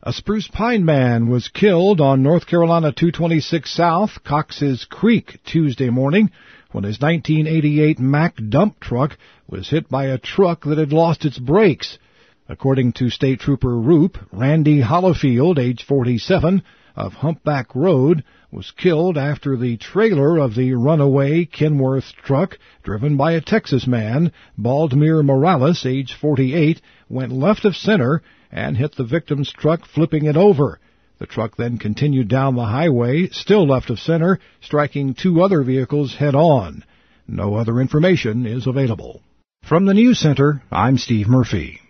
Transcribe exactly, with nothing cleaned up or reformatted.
A Spruce Pine man was killed on North Carolina two twenty-six South, Cox's Creek, Tuesday morning when his nineteen eighty-eight Mack dump truck was hit by a truck that had lost its brakes. According to State Trooper Roop, Randy Hollifield, age forty-seven, of Humpback Road, was killed after the trailer of the runaway Kenworth truck, driven by a Texas man, Baldmere Morales, age forty-eight, went left of center and hit the victim's truck, flipping it over. The truck then continued down the highway, still left of center, striking two other vehicles head-on. No other information is available. From the News Center, I'm Steve Murphy.